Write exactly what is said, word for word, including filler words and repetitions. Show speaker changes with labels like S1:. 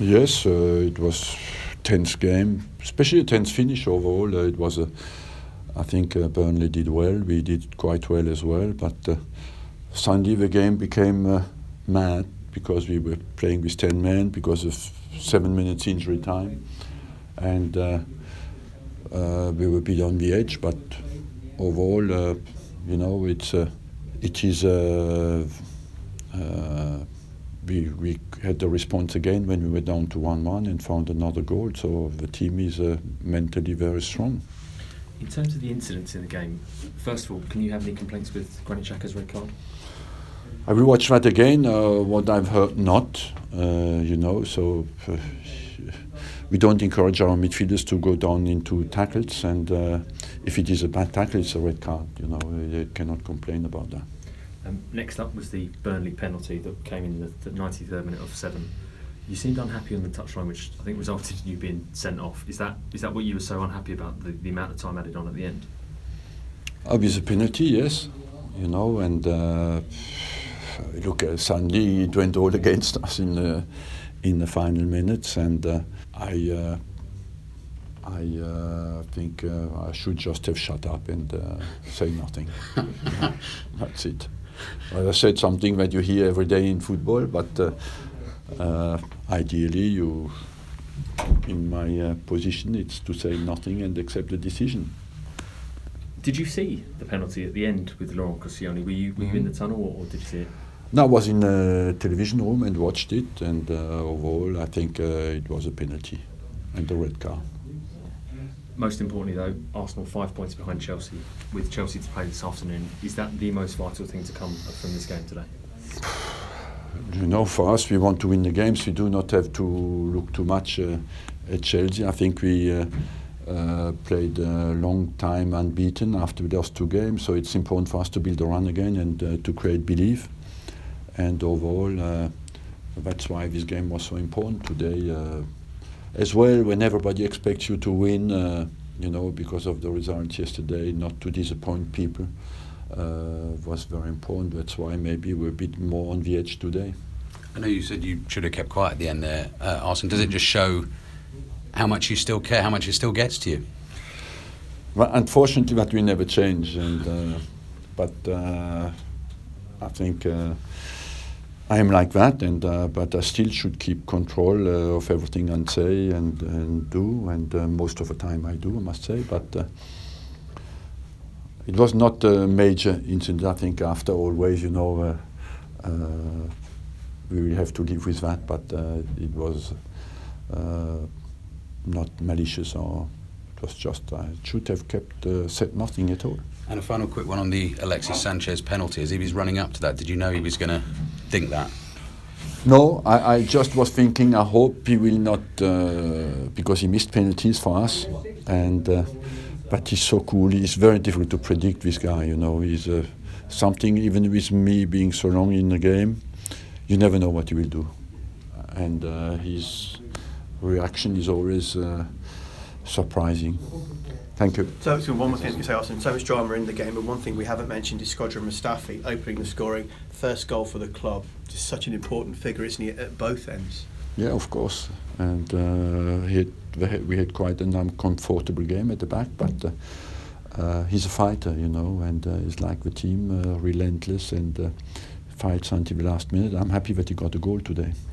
S1: Yes, uh, it was tense game, especially a tense finish overall. Uh, it was a, I think uh, Burnley did well. We did quite well as well, but uh, suddenly the game became uh, mad because we were playing with ten men because of seven minutes injury time, and uh, uh, we were a bit on the edge. But overall, uh, you know, it's uh, it is. Uh, uh, We, we had the response again when we were down to one one and found another goal. So the team is uh, mentally very strong.
S2: In terms of the incidents in the game, first of all, can you have any complaints with Granit Xhaka's red card?
S1: I will watch that again. Uh, what I've heard, not. Uh, you know, so uh, we don't encourage our midfielders to go down into tackles. And uh, if it is a bad tackle, it's a red card. You know, they cannot complain about that.
S2: Um, next up was the Burnley penalty that came in the, the ninety-third minute of seven. You seemed unhappy on the touchline, which I think resulted in you being sent off. Is that is that what you were so unhappy about, the, the amount of time added on at the end?
S1: Obviously, a penalty, yes. You know, and uh, look, uh, suddenly it went all against us in the, in the final minutes, and uh, I uh, I uh, think uh, I should just have shut up and uh, say nothing. That's it. Well, I said something that you hear every day in football, but uh, uh, ideally, you, in my uh, position, it's to say nothing and accept the decision.
S2: Did you see the penalty at the end with Laurent Koscielny? Were you were you in the tunnel, or, or did you see it?
S1: No, I was in the television room and watched it, and uh, overall, I think uh, it was a penalty and a red card.
S2: Most importantly, though, Arsenal five points behind Chelsea, with Chelsea to play this afternoon. Is that the most vital thing to come from this game today?
S1: You know, for us, we want to win the games. We do not have to look too much uh, at Chelsea. I think we uh, uh, played a long time unbeaten after those two games, so it's important for us to build a run again and uh, to create belief. And overall, uh, that's why this game was so important today. Uh, As well, when everybody expects you to win, uh, you know, because of the results yesterday, not to disappoint people uh, was very important. That's why maybe we're a bit more on the edge today.
S3: I know you said you should have kept quiet at the end there, uh, Arsene. Does it just show how much you still care, how much it still gets to you?
S1: Well, unfortunately, that we never change. And uh, but uh, I think. Uh, I am like that, and uh, but I still should keep control uh, of everything I say and, and do, and uh, most of the time I do, I must say. But uh, it was not a major incident. I think after always, you know, uh, uh, we will have to live with that. But uh, it was uh, not malicious, or it was just I should have kept uh, said nothing at all.
S3: And a final quick one on the Alexis Sanchez penalty. As he was running up to that, did you know he was going to think that?
S1: No, I, I just was thinking, I hope he will not, uh, because he missed penalties for us, and uh, but he's so cool. He's very difficult to predict, this guy, you know. He's uh, something, even with me being so long in the game, you never know what he will do. And uh, his reaction is always uh, surprising. Thank you.
S4: So, so one more thing to say, Arsene. So much drama in the game, but one thing we haven't mentioned is Shkodran Mustafi opening the scoring, first goal for the club. Just such an important figure, isn't he, at both ends?
S1: Yeah, of course. And uh, he had, we had quite an uncomfortable game at the back, but uh, uh, he's a fighter, you know, and uh, he's like the team, uh, relentless, and uh, fights until the last minute. I'm happy that he got a goal today.